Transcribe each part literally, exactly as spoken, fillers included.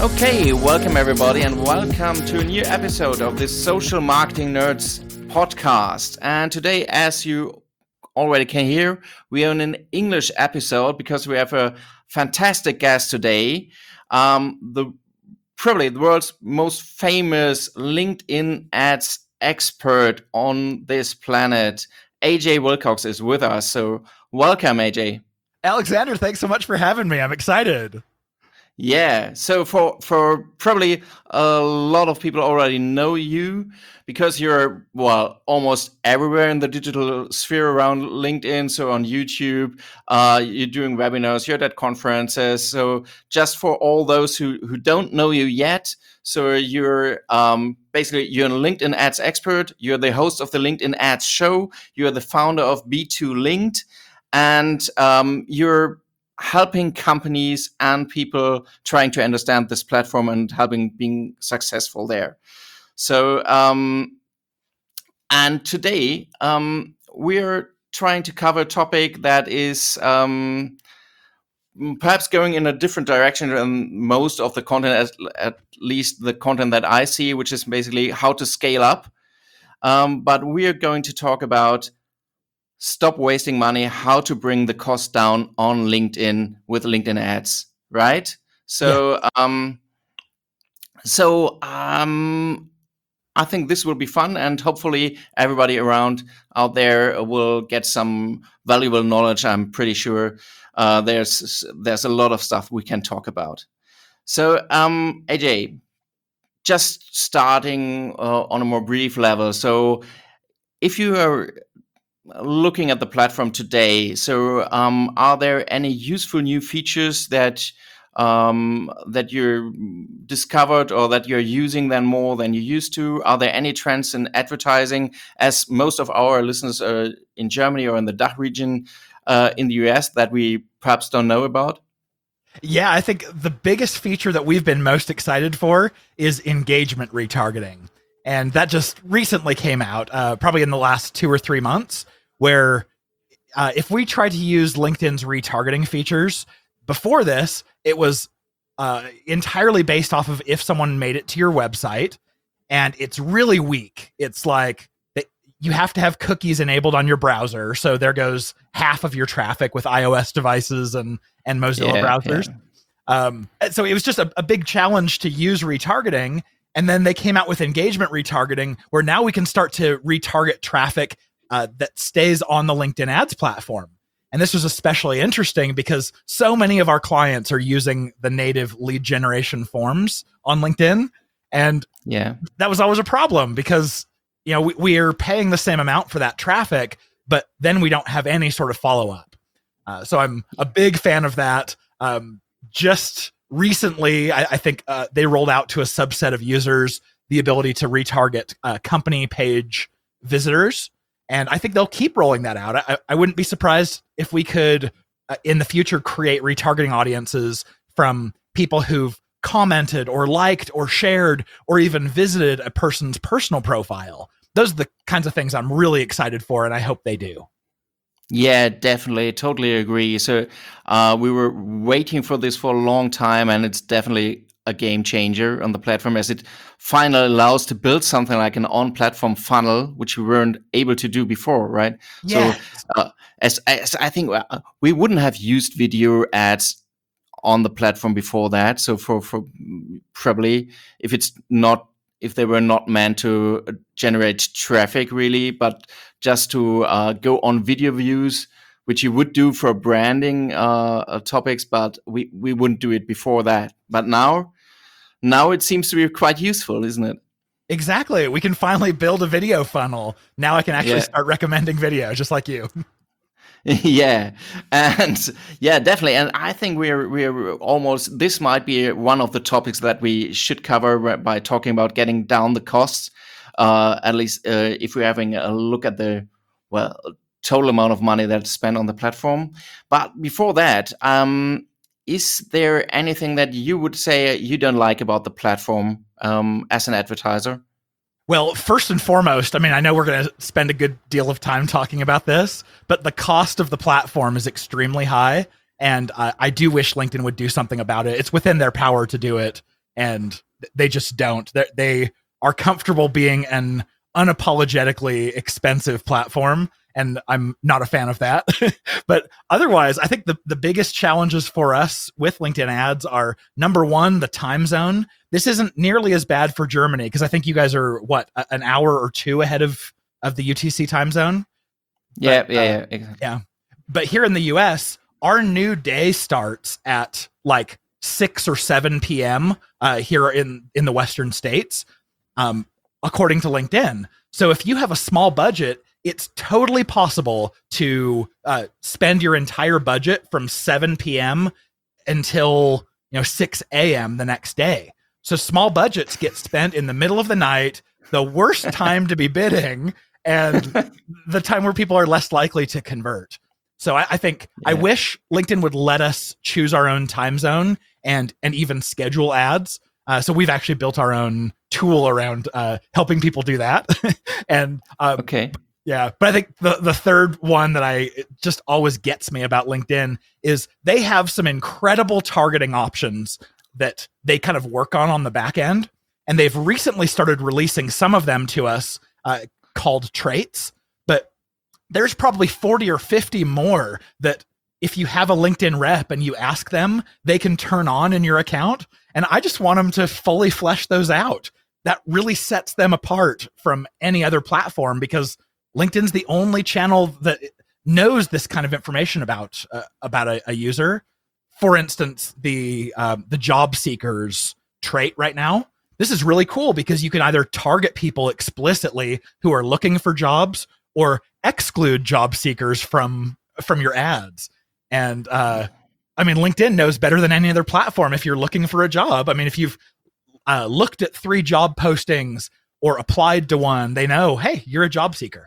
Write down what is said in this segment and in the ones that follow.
Okay, welcome everybody and welcome to a new episode of this Social Marketing Nerds podcast. And today, as you already can hear, we are in an English episode because we have a fantastic guest today. Um, the probably the world's most famous LinkedIn ads expert on this planet, A J Wilcox, is with us. So welcome, A J. Alexander, thanks so much for having me. I'm excited. Yeah, so for for probably a lot of people already know you because you're, well, almost everywhere in the digital sphere around LinkedIn. So on YouTube, uh, you're doing webinars, you're at conferences. So just for all those who, who don't know you yet, so you're um, basically, you're a LinkedIn ads expert, you're the host of the LinkedIn ads show, you're the founder of B two Linked, and um, you're helping companies and people trying to understand this platform and helping being successful there. So, um, and today um, we're trying to cover a topic that is um, perhaps going in a different direction than most of the content, at, at least the content that I see, which is basically how to scale up. Um, but we're going to talk about stop wasting money, how to bring the cost down on LinkedIn with LinkedIn ads, right? So, yeah. um, so um, I think this will be fun, and hopefully everybody around out there will get some valuable knowledge. I'm pretty sure uh, there's there's a lot of stuff we can talk about. So, um, A J, just starting uh, on a more brief level. So, if you are looking at the platform today, so um, are there any useful new features that um, that you discovered or that you're using then more than you used to? Are there any trends in advertising, as most of our listeners are in Germany or in the D A C H region uh, in the U S, that we perhaps don't know about? Yeah, I think the biggest feature that we've been most excited for is engagement retargeting. And that just recently came out, uh, probably in the last two or three months, where uh, if we tried to use LinkedIn's retargeting features, before this, it was uh, entirely based off of if someone made it to your website, and it's really weak. It's like that you have to have cookies enabled on your browser, so there goes half of your traffic with iOS devices and, and Mozilla yeah, browsers. Yeah. Um, so it was just a, a big challenge to use retargeting. And then they came out with engagement retargeting, where now we can start to retarget traffic uh, that stays on the LinkedIn ads platform. And this was especially interesting because so many of our clients are using the native lead generation forms on LinkedIn. And yeah, that was always a problem because, you know, we, we are paying the same amount for that traffic, but then we don't have any sort of follow-up. Uh, so I'm a big fan of that. Um, just Recently, I, I think uh, they rolled out to a subset of users the ability to retarget uh, company page visitors. And I think they'll keep rolling that out. I, I wouldn't be surprised if we could, uh, in the future, create retargeting audiences from people who've commented or liked or shared or even visited a person's personal profile. Those are the kinds of things I'm really excited for, and I hope they do. Yeah, definitely. Totally agree. So uh, we were waiting for this for a long time, and it's definitely a game changer on the platform, as it finally allows to build something like an on-platform funnel, which we weren't able to do before, right? Yeah. So uh, as, as I think uh, we wouldn't have used video ads on the platform before that. So for, for probably if it's not if they were not meant to generate traffic really, but just to uh, go on video views, which you would do for branding uh, topics, but we, we wouldn't do it before that. But now, now it seems to be quite useful, isn't it? Exactly. We can finally build a video funnel. Now I can actually yeah. start recommending video, just like you. Yeah, and yeah, definitely. And I think we're we're almost, this might be one of the topics that we should cover by talking about getting down the costs. Uh, at least uh, if we're having a look at the, well, total amount of money that's spent on the platform. But before that, um, is there anything that you would say you don't like about the platform um, as an advertiser? Well, first and foremost, I mean, I know we're going to spend a good deal of time talking about this, but the cost of the platform is extremely high. And uh, I do wish LinkedIn would do something about it. It's within their power to do it. and they just don't. They they are comfortable being an unapologetically expensive platform, and I'm not a fan of that. But otherwise, I think the, the biggest challenges for us with LinkedIn ads are, number one, the time zone. This isn't nearly as bad for Germany, because I think you guys are, what, an hour or two ahead of, of the U T C time zone? Yeah, but, yeah, uh, yeah, exactly. Yeah. But here in the U S, our new day starts at like six or seven p.m. Uh, here in, in the Western states, um, according to LinkedIn. So if you have a small budget, it's totally possible to uh, spend your entire budget from seven p.m. until, you know, six a.m. the next day. So small budgets get spent in the middle of the night, the worst time to be bidding, and the time where people are less likely to convert. So I, I think yeah. I wish LinkedIn would let us choose our own time zone and and even schedule ads. Uh, so we've actually built our own tool around uh, helping people do that. and um, okay. Yeah, but I think the, the third one that I it just always gets me about LinkedIn is they have some incredible targeting options that they kind of work on on the back end. And they've recently started releasing some of them to us uh, called traits. But there's probably forty or fifty more that if you have a LinkedIn rep and you ask them, they can turn on in your account. And I just want them to fully flesh those out. That really sets them apart from any other platform, because LinkedIn's the only channel that knows this kind of information about uh, about a, a user. For instance, the um, the job seekers trait right now. This is really cool because you can either target people explicitly who are looking for jobs or exclude job seekers from from your ads. And uh, I mean, LinkedIn knows better than any other platform if you're looking for a job. I mean, if you've uh, looked at three job postings or applied to one, they know, hey, you're a job seeker.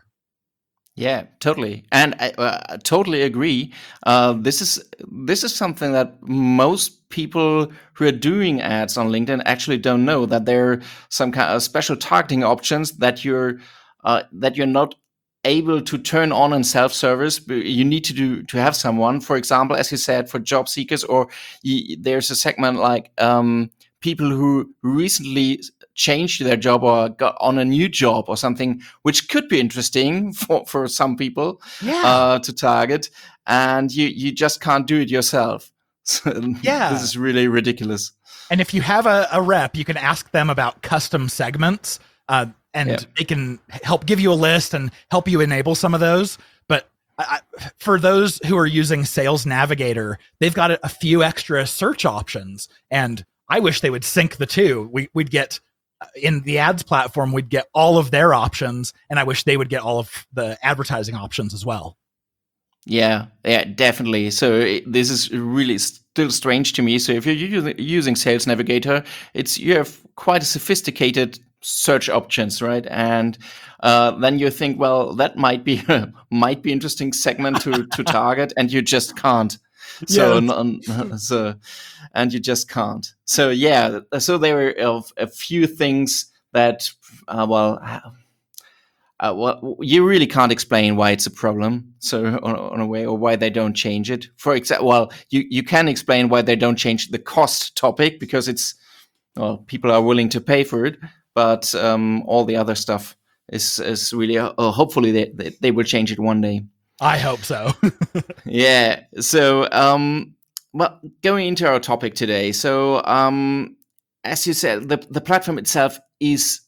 Yeah, totally, and I uh, totally agree. Uh, this is this is something that most people who are doing ads on LinkedIn actually don't know, that there are some kind of special targeting options that you're uh, that you're not able to turn on in self-service. You need to do to have someone, for example, as you said, for job seekers, or you, there's a segment like um, people who recently changed their job or got on a new job or something, which could be interesting for, for some people yeah. uh, to target, and you, you just can't do it yourself. So yeah. This is really ridiculous. And if you have a, a rep, you can ask them about custom segments, uh, and yeah. they can help give you a list and help you enable some of those. But I, for those who are using Sales Navigator, they've got a, a few extra search options, and I wish they would sync the two. We, we'd get in the ads platform, we'd get all of their options, and I wish they would get all of the advertising options as well. Yeah, yeah, definitely. So it, this is really still strange to me. So if you're using, using Sales Navigator, it's you have quite a sophisticated search options, right? And uh, then you think, well, that might be might be interesting segment to to target, and you just can't. So, yes. so, and you just can't. So, yeah. So there are a, a few things that, uh, well, uh, well, you really can't explain why it's a problem. So, on, on a way, or why they don't change it. For example, well, you you can explain why they don't change the cost topic, because it's, well, people are willing to pay for it, but um, all the other stuff is is really. Uh, hopefully, they, they they will change it one day. I hope so. Yeah. So, um, well, going into our topic today. So, um, as you said, the, the platform itself is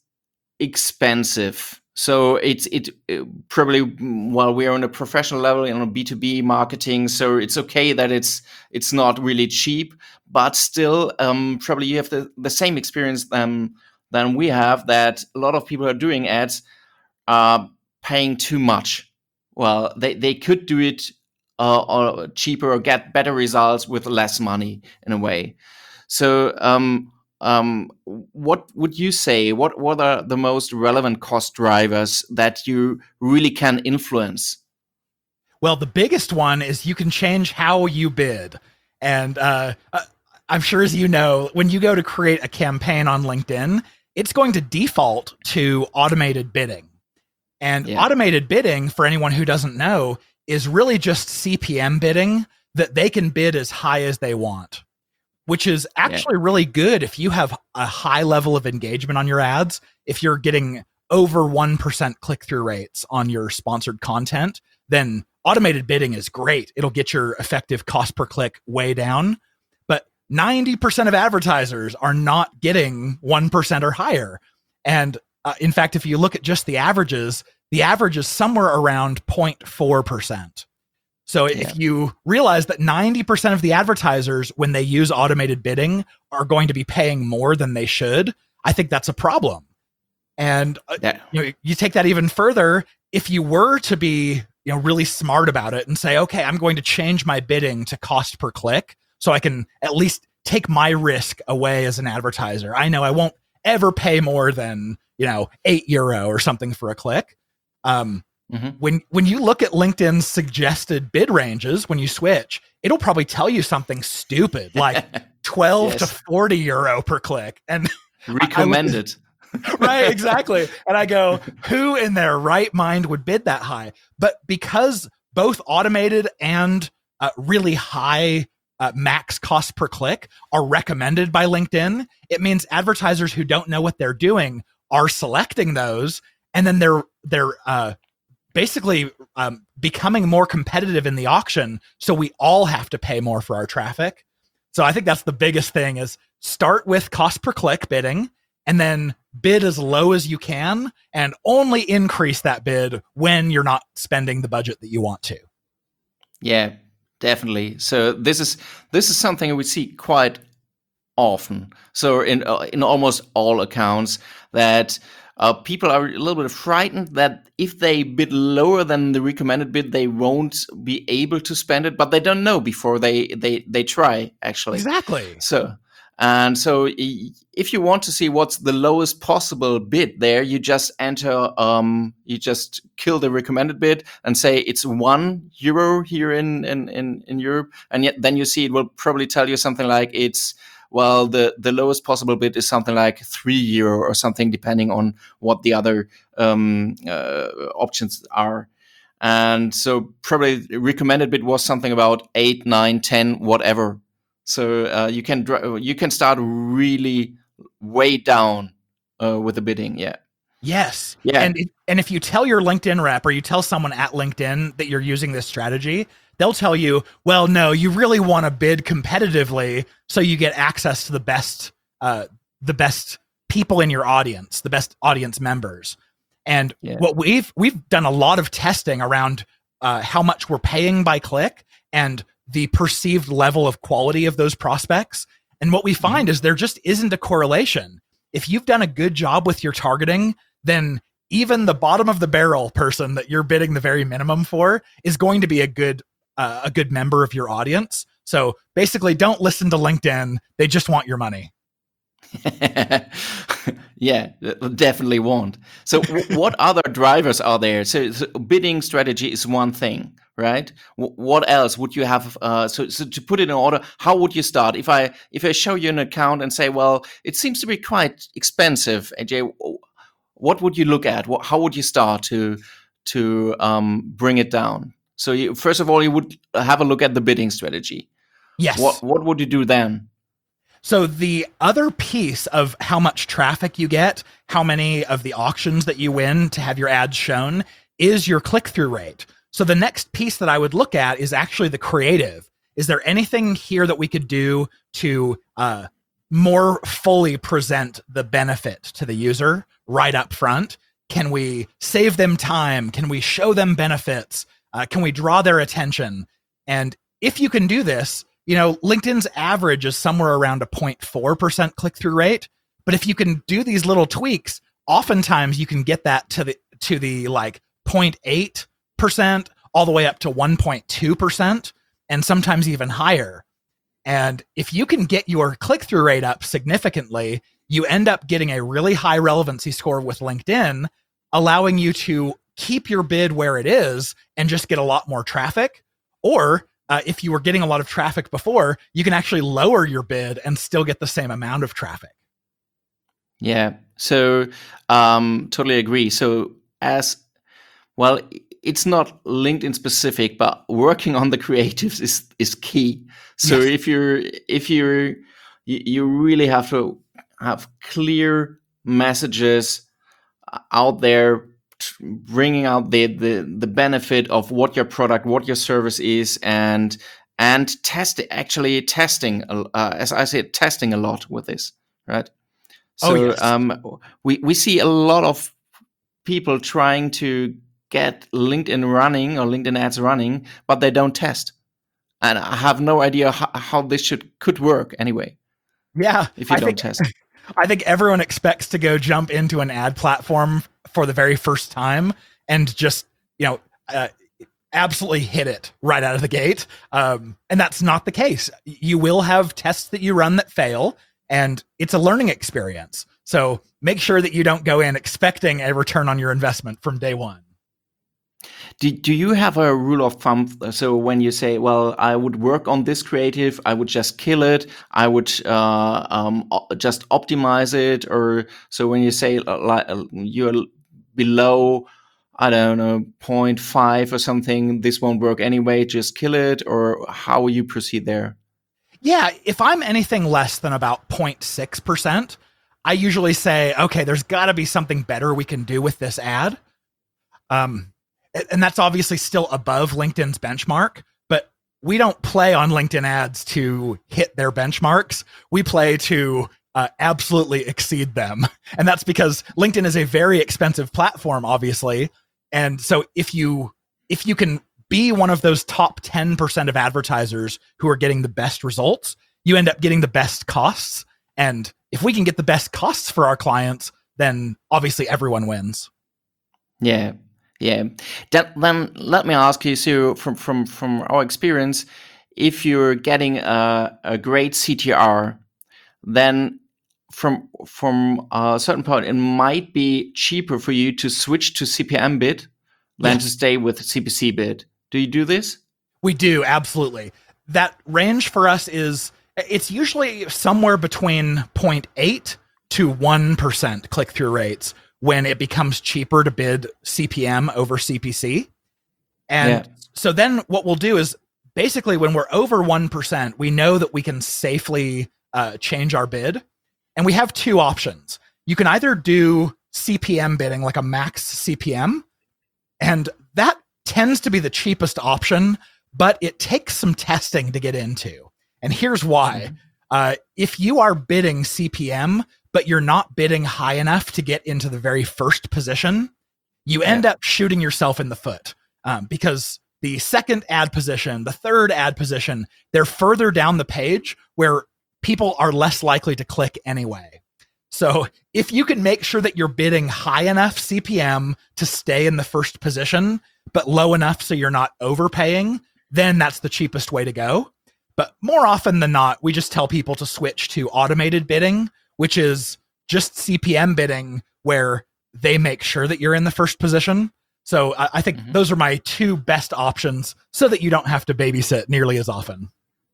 expensive. So it's it, it probably, well, we're on a professional level on a B two B marketing. So it's okay that it's it's not really cheap, but still, um, probably you have the, the same experience than than we have, that a lot of people are doing ads are paying too much. Well, they, they could do it uh, or cheaper or get better results with less money in a way. So um, um, what would you say? What, what are the most relevant cost drivers that you really can influence? Well, the biggest one is you can change how you bid. And uh, I'm sure, as you know, when you go to create a campaign on LinkedIn, it's going to default to automated bidding. And yeah. automated bidding, for anyone who doesn't know, is really just C P M bidding, that they can bid as high as they want. which is actually yeah. really good if you have a high level of engagement on your ads. If you're getting over one percent click-through rates on your sponsored content, then automated bidding is great. It'll get your effective cost per click way down. But ninety percent of advertisers are not getting one percent or higher. And uh, in fact, if you look at just the averages, the average is somewhere around zero point four percent. So yeah. if you realize that ninety percent of the advertisers, when they use automated bidding, are going to be paying more than they should, I think that's a problem. And uh, yeah. you know, you take that even further. If you were to be, you know, really smart about it and say, okay, I'm going to change my bidding to cost per click so I can at least take my risk away as an advertiser. I know I won't ever pay more than, you know, eight euro or something for a click. Um, mm-hmm. When when you look at LinkedIn's suggested bid ranges, when you switch, it'll probably tell you something stupid like twelve yes. to forty euro per click. And recommended. Right, exactly. And I go, who in their right mind would bid that high? But because both automated and uh, really high uh, max cost per click are recommended by LinkedIn, it means advertisers who don't know what they're doing are selecting those, and then they're they're uh, basically um, becoming more competitive in the auction. So we all have to pay more for our traffic. So I think that's the biggest thing: is start with cost per click bidding, and then bid as low as you can, and only increase that bid when you're not spending the budget that you want to. Yeah, definitely. So this is this is something we see quite often. So in uh, in almost all accounts, that uh, people are a little bit frightened that if they bid lower than the recommended bid, they won't be able to spend it, but they don't know before they they they try actually. Exactly. So. And so if you want to see what's the lowest possible bid there, you just enter, um, you just kill the recommended bid and say it's one euro here in, in, in, in Europe. And yet then you see it will probably tell you something like it's, well, the, the lowest possible bid is something like three euro or something, depending on what the other um, uh, options are. And so probably recommended bid was something about eight, nine, ten, whatever. So uh, you can dr- you can start really way down uh, with the bidding, yeah. Yes, yeah. And it, and if you tell your LinkedIn rep or you tell someone at LinkedIn that you're using this strategy, they'll tell you, well, no, you really want to bid competitively so you get access to the best uh, the best people in your audience, the best audience members. And yeah. what we've we've done a lot of testing around uh, how much we're paying by click and the perceived level of quality of those prospects. And what we find is there just isn't a correlation. If you've done a good job with your targeting, then even the bottom of the barrel person that you're bidding the very minimum for is going to be a good uh, a good member of your audience. So basically, don't listen to LinkedIn. They just want your money. Yeah, definitely won't. So w- what other drivers are there? So, so bidding strategy is one thing, right? W- what else would you have? Uh, so, so to put it in order, how would you start? If I if I show you an account and say, well, it seems to be quite expensive, A J, what would you look at? What, how would you start to to um, bring it down? So you, first of all, you would have a look at the bidding strategy. Yes. What what would you do then? So the other piece of how much traffic you get, how many of the auctions that you win to have your ads shown, is your click-through rate. So the next piece that I would look at is actually the creative. Is there anything here that we could do to uh, more fully present the benefit to the user right up front? Can we save them time? Can we show them benefits? Uh, can we draw their attention? And if you can do this, you know, LinkedIn's average is somewhere around a zero point four percent click-through rate. But if you can do these little tweaks, oftentimes you can get that to the to the like zero point eight percent all the way up to one point two percent and sometimes even higher. And if you can get your click-through rate up significantly, you end up getting a really high relevancy score with LinkedIn, allowing you to keep your bid where it is and just get a lot more traffic. Or Uh, if you were getting a lot of traffic before, you can actually lower your bid and still get the same amount of traffic. Yeah, so um, totally agree. So as well, it's not LinkedIn specific, but working on the creatives is is key. So Yes. if you're if you're you, you really have to have clear messages out there, bringing out the, the the benefit of what your product, what your service is, and and test actually testing, uh, as I said, testing a lot with this, right? Oh, So yes. um, we we see a lot of people trying to get LinkedIn running or LinkedIn ads running, but they don't test, and I have no idea how, how this should could work anyway. Yeah, If you I don't think test, I think everyone expects to go jump into an ad platform for the very first time and just, you know, uh, absolutely hit it right out of the gate. Um, and that's not the case. You will have tests that you run that fail, and it's a learning experience. So make sure that you don't go in expecting a return on your investment from day one. Do, do you have a rule of thumb? So when you say, well, I would work on this creative, I would just kill it, I would uh, um, just optimize it, or so when you say uh, like, uh, you're below, I don't know, zero point five or something, this won't work anyway, just kill it, or how will you proceed there? Yeah, if I'm anything less than about zero point six percent, I usually say, okay, there's got to be something better we can do with this ad. Um, and that's obviously still above LinkedIn's benchmark, but we don't play on LinkedIn ads to hit their benchmarks. We play to uh, absolutely exceed them. And that's because LinkedIn is a very expensive platform, obviously. And so if you if you can be one of those top ten percent of advertisers who are getting the best results, you end up getting the best costs. And if we can get the best costs for our clients, then obviously everyone wins. Yeah. Yeah. That, then let me ask you, so from, from, from our experience, if you're getting a, a great C T R, then from from a certain point, it might be cheaper for you to switch to C P M bid than Yes. to stay with C P C bid. Do you do this? We do, absolutely. That range for us is, it's usually somewhere between zero point eight to one percent click-through rates when it becomes cheaper to bid C P M over C P C. And yeah. So then what we'll do is basically when we're over one percent, we know that we can safely uh, change our bid. And we have two options. You can either do C P M bidding, like a max C P M, and that tends to be the cheapest option, but it takes some testing to get into. And here's why. Mm-hmm. Uh, if you are bidding C P M, but you're not bidding high enough to get into the very first position, you end yeah. up shooting yourself in the foot um, because the second ad position, the third ad position, they're further down the page where people are less likely to click anyway. So if you can make sure that you're bidding high enough C P M to stay in the first position, but low enough so you're not overpaying, then that's the cheapest way to go. But more often than not, we just tell people to switch to automated bidding, which is just C P M bidding where they make sure that you're in the first position. So I, I think mm-hmm. those are my two best options so that you don't have to babysit nearly as often.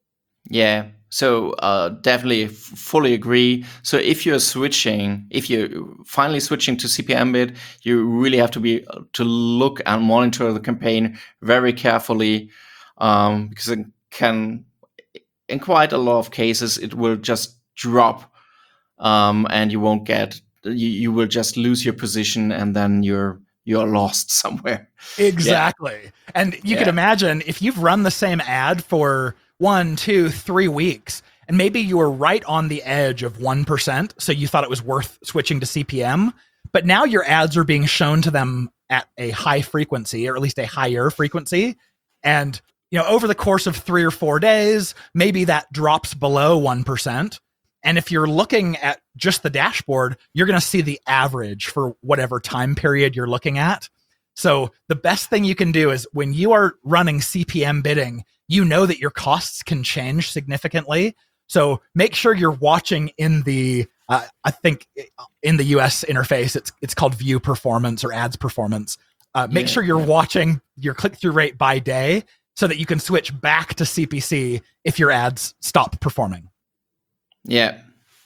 Yeah, so uh, definitely f- fully agree. So if you're switching, if you're finally switching to C P M bid, you really have to be to look and monitor the campaign very carefully um, because it can, in quite a lot of cases, it will just drop um, and you won't get, you, you will just lose your position and then you're you're lost somewhere. Exactly. Yeah. And you yeah. can imagine if you've run the same ad for one, two, three weeks, and maybe you were right on the edge of one percent, so you thought it was worth switching to C P M, but now your ads are being shown to them at a high frequency, or at least a higher frequency. And, you know, over the course of three or four days, maybe that drops below one percent. And if you're looking at just the dashboard, you're going to see the average for whatever time period you're looking at. So the best thing you can do is when you are running C P M bidding, you know that your costs can change significantly. So make sure you're watching in the, uh, I think in the U S interface, it's it's called view performance or ads performance. Uh, make yeah, sure you're yeah. watching your click-through rate by day so that you can switch back to C P C if your ads stop performing. Yeah.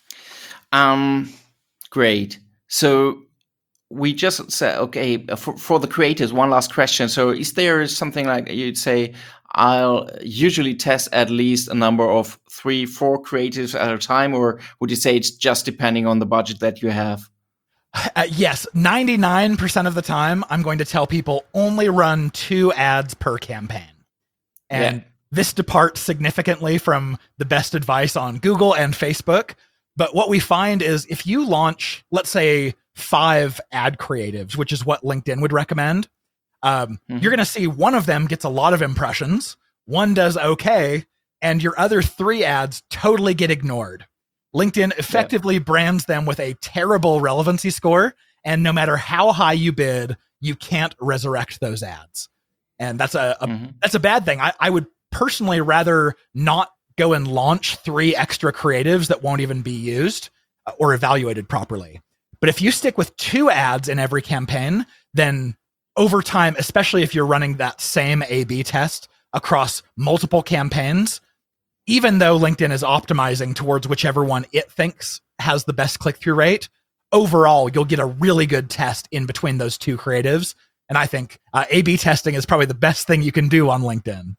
Um, great. So we just said, okay, for, for the creators, one last question. So is there something like you'd say, I'll usually test at least a number of three, four creatives at a time, or would you say it's just depending on the budget that you have? Uh, yes, ninety-nine percent of the time, I'm going to tell people only run two ads per campaign. And yeah. This departs significantly from the best advice on Google and Facebook. But what we find is if you launch, let's say, five ad creatives, which is what LinkedIn would recommend, um, mm-hmm. you're going to see one of them gets a lot of impressions, one does okay, and your other three ads totally get ignored. LinkedIn effectively yeah. brands them with a terrible relevancy score, and no matter how high you bid, you can't resurrect those ads. And that's a, a mm-hmm. that's a bad thing. I, I would personally rather not go and launch three extra creatives that won't even be used or evaluated properly. But if you stick with two ads in every campaign, then over time, especially if you're running that same A B test across multiple campaigns, even though LinkedIn is optimizing towards whichever one it thinks has the best click-through rate, overall, you'll get a really good test in between those two creatives. And I think uh, A B testing is probably the best thing you can do on LinkedIn.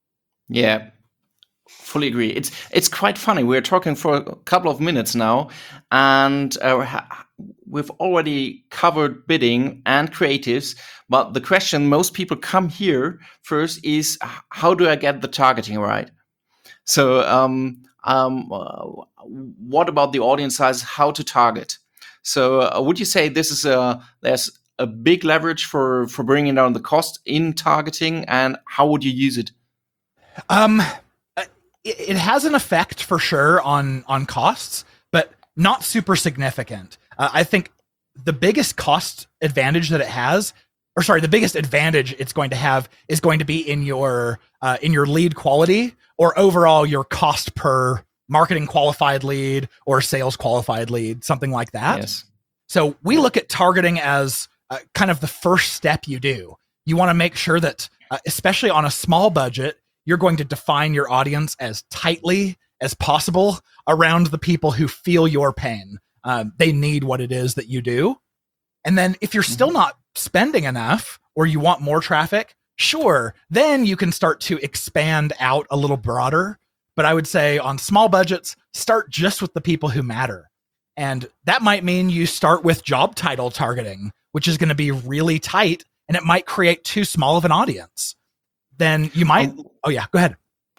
Yeah, fully agree. It's it's quite funny. We're talking for a couple of minutes now, and uh, we've already covered bidding and creatives. But the question most people come here first is, how do I get the targeting right? So um, um, uh, what about the audience size, how to target? So uh, would you say this is a, there's a big leverage for, for bringing down the cost in targeting, and how would you use it? Um, it, it has an effect for sure on, on costs, but not super significant. Uh, I think the biggest cost advantage that it has, or sorry, the biggest advantage it's going to have is going to be in your uh, in your lead quality, or overall your cost per marketing qualified lead or sales qualified lead, something like that. Yes. So we look at targeting as uh, kind of the first step you do. You want to make sure that, uh, especially on a small budget, you're going to define your audience as tightly as possible around the people who feel your pain. Um, they need what it is that you do. And then if you're still not spending enough, or you want more traffic, sure, then you can start to expand out a little broader. But I would say on small budgets, start just with the people who matter. And that might mean you start with job title targeting, which is going to be really tight, and it might create too small of an audience. Then you might, um, oh yeah, go ahead.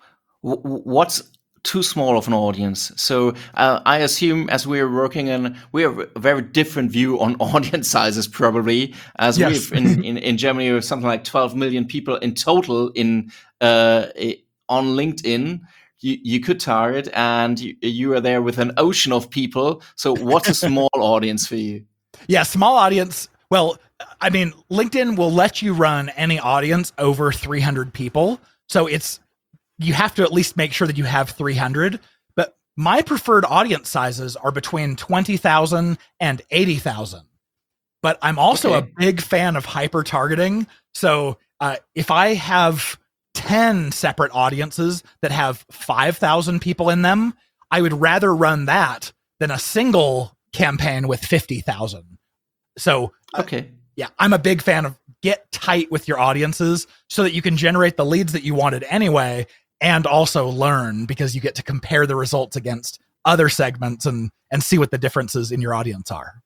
What's too small of an audience? So uh, I assume as we're working in, we have a very different view on audience sizes probably, as yes. we've in, in, in Germany, we have something like twelve million people in total in uh, on LinkedIn. You, you could target, and you, you are there with an ocean of people. So what's a small audience for you? Yeah, small audience. Well, I mean, LinkedIn will let you run any audience over three hundred people. So it's, you have to at least make sure that you have three hundred. But my preferred audience sizes are between twenty thousand and eighty thousand. But I'm also okay. a big fan of hyper targeting. So uh, if I have ten separate audiences that have five thousand people in them, I would rather run that than a single campaign with fifty thousand. So, okay. Uh, yeah, I'm a big fan of get tight with your audiences so that you can generate the leads that you wanted anyway, and also learn, because you get to compare the results against other segments and, and see what the differences in your audience are.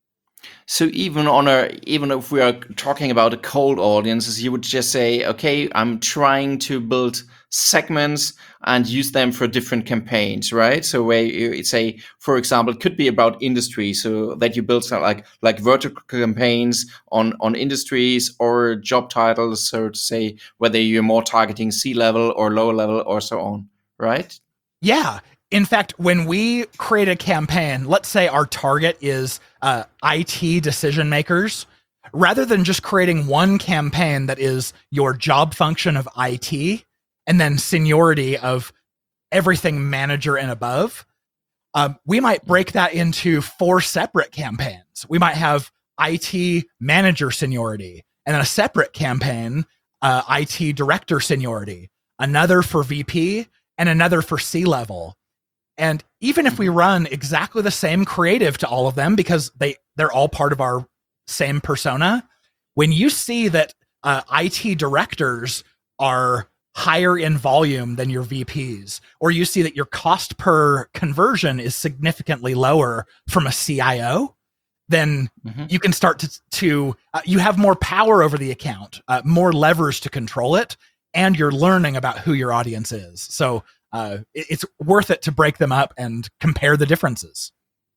So even on a, even if we are talking about a cold audiences, you would just say, okay, I'm trying to build segments and use them for different campaigns, right? So where you say, for example, it could be about industry, so that you build some like like vertical campaigns on on industries or job titles, so to say, whether you're more targeting C-level or lower level or so on, right? Yeah. In fact, when we create a campaign, let's say our target is uh, I T decision makers, rather than just creating one campaign that is your job function of I T and then seniority of everything manager and above, um, we might break that into four separate campaigns. We might have I T manager seniority, and then a separate campaign, uh, I T director seniority, another for V P, and another for C-level. And even if we run exactly the same creative to all of them, because they, they're all part of our same persona, when you see that uh, I T directors are higher in volume than your V Ps, or you see that your cost per conversion is significantly lower from a C I O, then mm-hmm. you can start to, to uh, you have more power over the account, uh, more levers to control it, and you're learning about who your audience is. So uh, it, it's worth it to break them up and compare the differences.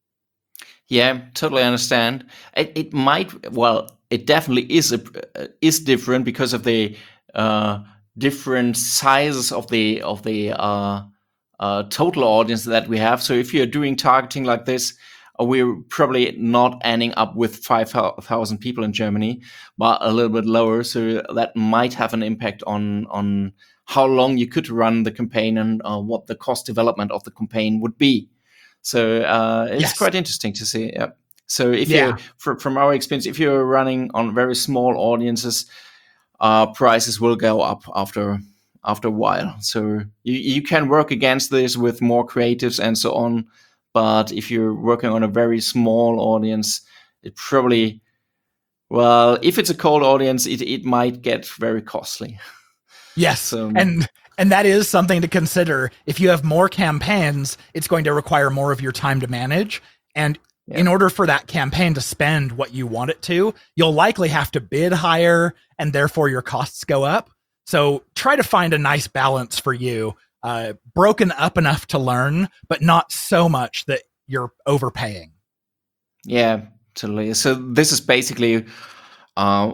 Yeah, totally understand. It, it might, well, it definitely is a, is different because of the uh, different sizes of the of the uh, uh, total audience that we have. So if you're doing targeting like this, uh, we're probably not ending up with five thousand people in Germany, but a little bit lower. So that might have an impact on on how long you could run the campaign and uh, what the cost development of the campaign would be. So uh, it's yes. quite interesting to see. Yeah. So if yeah. you, for, from our experience, if you're running on very small audiences, uh, prices will go up after after a while. So you, you can work against this with more creatives and so on. But if you're working on a very small audience, it probably, well, if it's a cold audience, it, it might get very costly. Yes. So, and And that is something to consider. If you have more campaigns, it's going to require more of your time to manage. And yeah. in order for that campaign to spend what you want it to, you'll likely have to bid higher, and therefore your costs go up. So try to find a nice balance for you, uh, broken up enough to learn, but not so much that you're overpaying. Yeah, totally. So this is basically... Uh,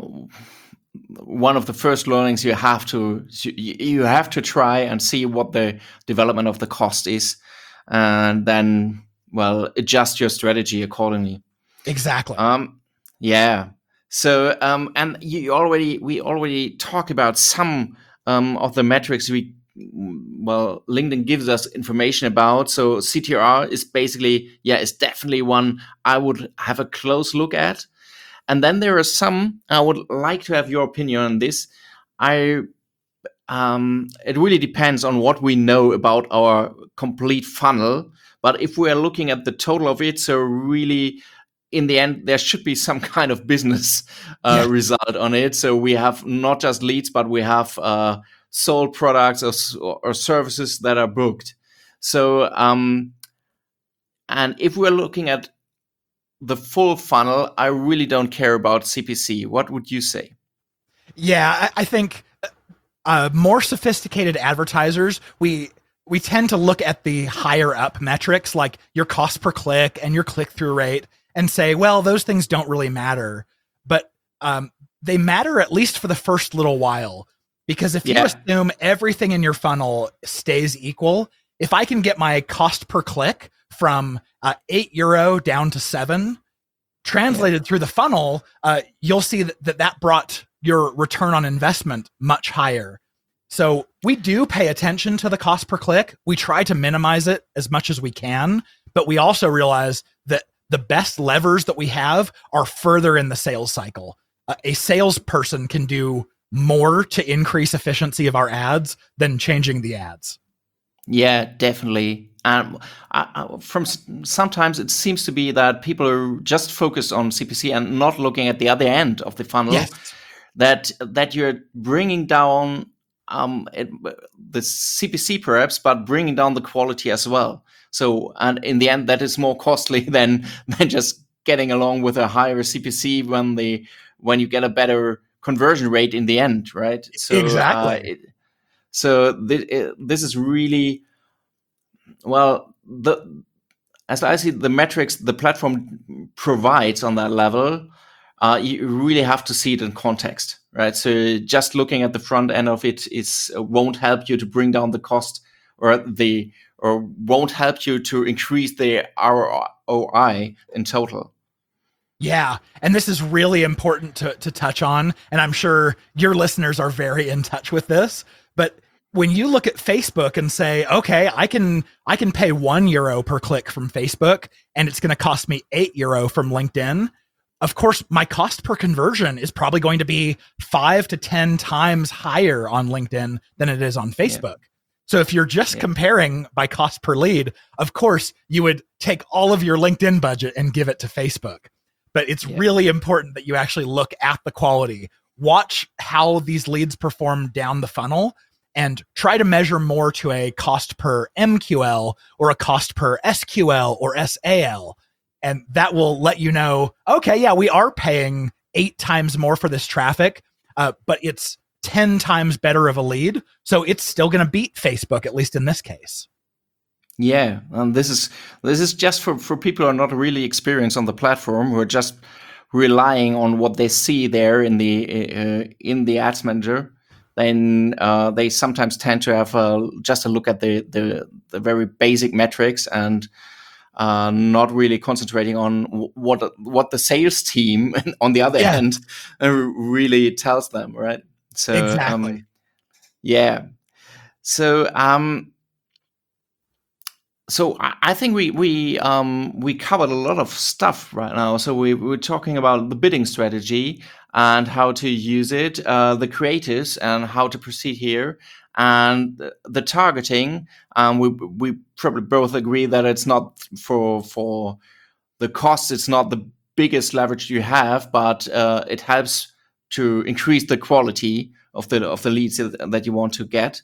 one of the first learnings you have to you have to try and see what the development of the cost is, and then well adjust your strategy accordingly. Exactly. Um, yeah. So um, and you already we already talked about some um, of the metrics we well LinkedIn gives us information about. So C T R is basically yeah is definitely one I would have a close look at. And then there are some, I would like to have your opinion on this. I, um, it really depends on what we know about our complete funnel. But if we are looking at the total of it, so really, in the end, there should be some kind of business uh, yeah. result on it. So we have not just leads, but we have uh, sold products or, or services that are booked. So, um, and if we're looking at the full funnel, I really don't care about C P C. What would you say? Yeah, I, I think uh, more sophisticated advertisers, we we tend to look at the higher up metrics like your cost per click and your click-through rate and say, well, those things don't really matter. But um, they matter at least for the first little while. Because if yeah. you assume everything in your funnel stays equal, if I can get my cost per click from uh, eight euro down to seven, translated yeah. through the funnel, uh, you'll see that, that that brought your return on investment much higher. So we do pay attention to the cost per click. We try to minimize it as much as we can, but we also realize that the best levers that we have are further in the sales cycle. Uh, a salesperson can do more to increase efficiency of our ads than changing the ads. Yeah, definitely. Um, I, I, from sometimes it seems to be that people are just focused on C P C and not looking at the other end of the funnel. Yes. That that you're bringing down um, it, the C P C perhaps, but bringing down the quality as well. So, and in the end, that is more costly than than just getting along with a higher C P C when the when you get a better conversion rate in the end, right? So, exactly. Uh, it, so th- it, this is really. Well, the as I see the metrics the platform provides on that level, uh, you really have to see it in context, right? So just looking at the front end of it is uh, won't help you to bring down the cost, or the or won't help you to increase the R O I in total. Yeah, and this is really important to to touch on, and I'm sure your listeners are very in touch with this, but when you look at Facebook and say, okay, I can I can pay one euro per click from Facebook and it's going to cost me eight euro from LinkedIn, of course, my cost per conversion is probably going to be five to ten times higher on LinkedIn than it is on Facebook. Yeah. So if you're just yeah. comparing by cost per lead, of course, you would take all of your LinkedIn budget and give it to Facebook. But it's yeah. really important that you actually look at the quality, watch how these leads perform down the funnel, and try to measure more to a cost per M Q L or a cost per S Q L or S A L. And that will let you know, okay, yeah, we are paying eight times more for this traffic, uh, but it's ten times better of a lead. So it's still going to beat Facebook, at least in this case. Yeah, and this is this is just for, for people who are not really experienced on the platform, who are just relying on what they see there in the uh, in the ads manager. Then uh, they sometimes tend to have a, just a look at the, the the very basic metrics and uh, not really concentrating on what what the sales team on the other Yeah. end uh, really tells them, right? So Exactly. um, yeah, so. Um, So I I think we we um, we covered a lot of stuff right now. So we we're talking about the bidding strategy and how to use it, uh, the creatives and how to proceed here, and the, the targeting. Um, we we probably both agree that it's not for for the cost. It's not the biggest leverage you have, but uh, it helps to increase the quality of the of the leads that you want to get.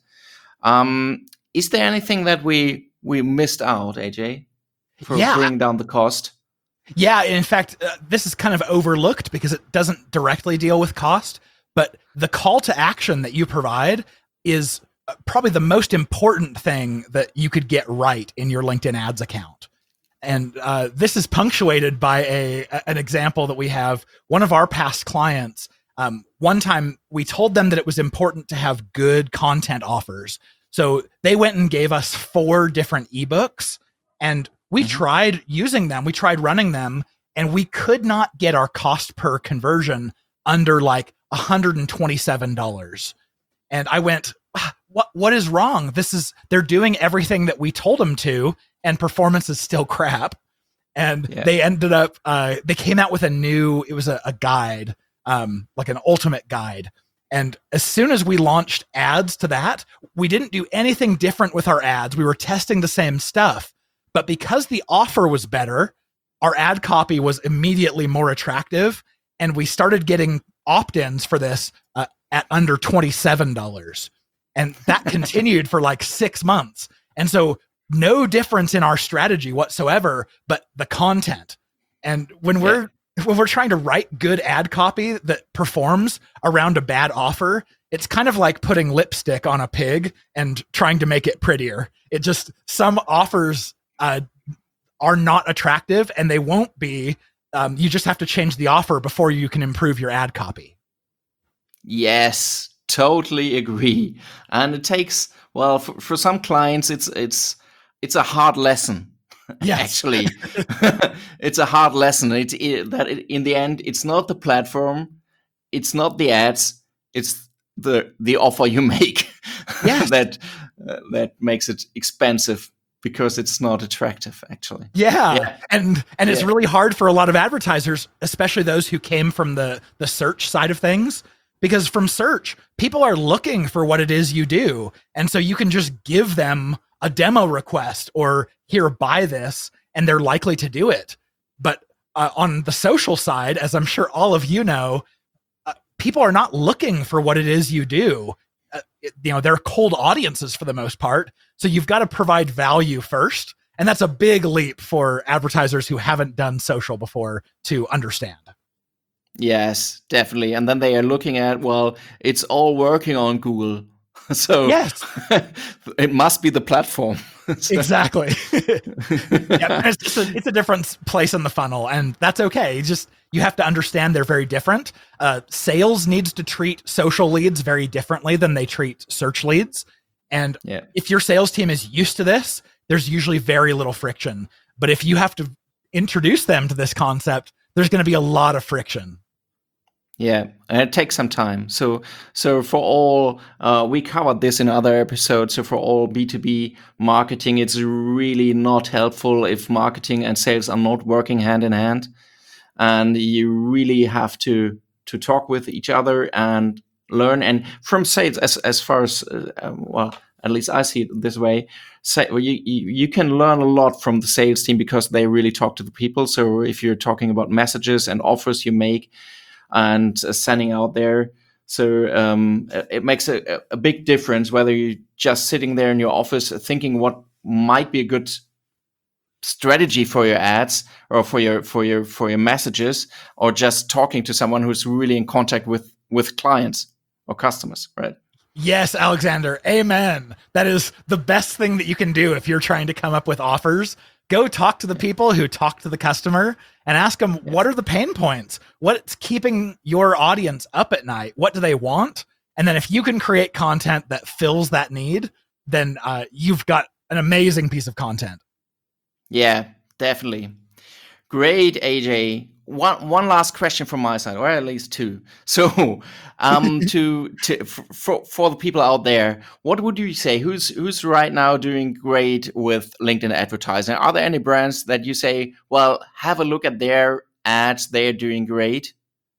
Um, is there anything that we we missed out, A J, for Yeah. bringing down the cost? Yeah, in fact, uh, this is kind of overlooked because it doesn't directly deal with cost, but the call to action that you provide is uh, probably the most important thing that you could get right in your LinkedIn ads account. And uh, this is punctuated by a an example that we have. One of our past clients, um, one time we told them that it was important to have good content offers. So they went and gave us four different ebooks, and we Mhm. tried using them. We tried running them, and we could not get our cost per conversion under like one hundred twenty-seven dollars. And I went, "Ah, what what is wrong? This is they're doing everything that we told them to, and performance is still crap." And Yeah. they ended up uh, they came out with a new, it was a, a guide, um, like an ultimate guide. And as soon as we launched ads to that, we didn't do anything different with our ads. We were testing the same stuff, but because the offer was better, our ad copy was immediately more attractive, and we started getting opt-ins for this uh, at under twenty-seven dollars. And that continued for like six months. And so no difference in our strategy whatsoever, but the content. And when we're when we're trying to write good ad copy that performs around a bad offer, it's kind of like putting lipstick on a pig and trying to make it prettier. It just, some offers uh, are not attractive, and they won't be. Um, you just have to change the offer before you can improve your ad copy. Yes, totally agree. And it takes, well, for, for some clients, it's it's it's a hard lesson. Yes. Actually, it's a hard lesson. It's it, that it, in the end, it's not the platform, it's not the ads, it's the the offer you make Yes. that uh, that makes it expensive because it's not attractive. Actually, Yeah. Yeah. And and it's Yeah. really hard for a lot of advertisers, especially those who came from the the search side of things, because from search, people are looking for what it is you do. And so you can just give them a demo request or here, buy this, and they're likely to do it. But uh, on the social side, as I'm sure all of you know, uh, people are not looking for what it is you do. Uh, it- you know, they're cold audiences for the most part. So you've got to provide value first. And that's a big leap for advertisers who haven't done social before to understand. Yes, definitely. And then they are looking at, well, it's all working on Google. So Yes. it must be the platform. So- Exactly. Yeah, it's just a, it's a different place in the funnel, and that's okay. You just, you have to understand they're very different. Uh, sales needs to treat social leads very differently than they treat search leads. And Yeah. if your sales team is used to this, there's usually very little friction. But if you have to introduce them to this concept, there's going to be a lot of friction. Yeah, and it takes some time. So, so for all, uh, we covered this in other episodes. So for all B two B marketing, it's really not helpful if marketing and sales are not working hand in hand, and you really have to to talk with each other and learn. And from sales, as as far as uh, um, well, at least I see it this way. Say, well, you, you you can learn a lot from the sales team because they really talk to the people. So if you're talking about messages and offers you make and uh, sending out there. So um, it makes a, a big difference whether you're just sitting there in your office thinking what might be a good strategy for your ads or for your for your for your messages, or just talking to someone who's really in contact with with clients or customers, right? Yes, Alexander. Amen. That is the best thing that you can do if you're trying to come up with offers. Go talk to the people who talk to the customer and ask them, yeah. What are the pain points? What's keeping your audience up at night? What do they want? And then if you can create content that fills that need, then uh, you've got an amazing piece of content. Yeah, definitely. Great, A J. One one last question from my side, or at least two. So, um, to to for for the people out there, what would you say? Who's who's right now doing great with LinkedIn advertising? Are there any brands that you say, well, have a look at their ads; they're doing great?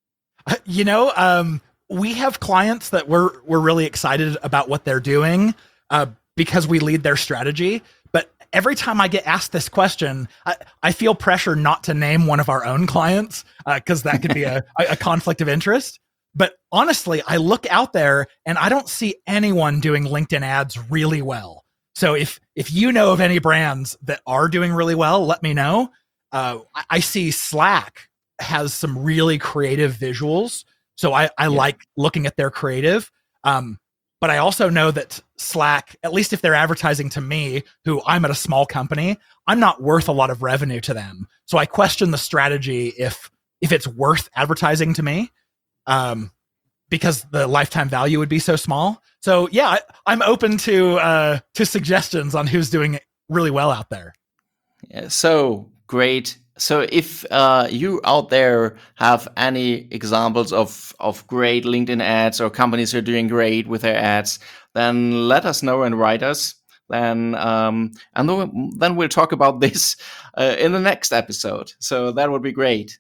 You know, um, we have clients that we're we're really excited about what they're doing uh, because we lead their strategy. But every time I get asked this question, I, I feel pressure not to name one of our own clients because uh, that could be a, a conflict of interest. But honestly, I look out there and I don't see anyone doing LinkedIn ads really well. So if if you know of any brands that are doing really well, let me know. Uh, I, I see Slack has some really creative visuals. So I, I yeah. like looking at their creative. Um, But I also know that Slack, at least if they're advertising to me, who I'm at a small company, I'm not worth a lot of revenue to them. So I question the strategy if if it's worth advertising to me, um, because the lifetime value would be so small. So yeah, I, I'm open to uh, to suggestions on who's doing really well out there. Yeah, so great. So if uh, you out there have any examples of, of great LinkedIn ads or companies who are doing great with their ads, then let us know and write us. Then um, and then we'll talk about this uh, in the next episode. So that would be great.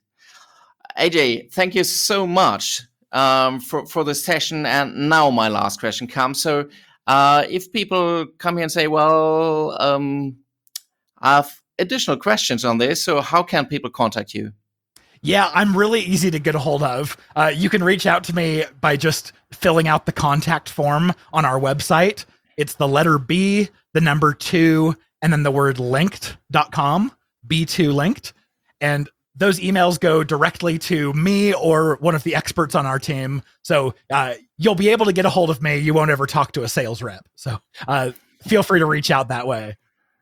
A J, thank you so much um, for, for this session. And now my last question comes. So uh, if people come here and say, well, um, I've additional questions on this, so how can people contact you? Yeah, I'm really easy to get a hold of. Uh, you can reach out to me by just filling out the contact form on our website. It's the letter B, the number two, and then the word linked dot com, B two linked. And those emails go directly to me or one of the experts on our team. So uh, you'll be able to get a hold of me. You won't ever talk to a sales rep. So uh, feel free to reach out that way.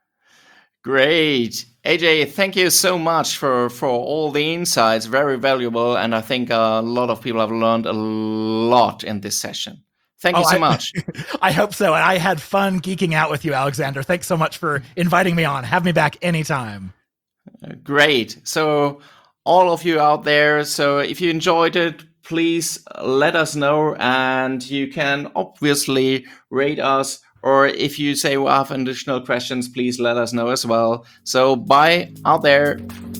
Great. A J, thank you so much for, for all the insights. Very valuable. And I think a lot of people have learned a lot in this session. Thank you oh, so I, much. I hope so. And I had fun geeking out with you, Alexander. Thanks so much for inviting me on. Have me back anytime. Great. So all of you out there, so if you enjoyed it, please let us know. And you can obviously rate us. Or if you say, well, I have additional questions, please let us know as well. So bye out there.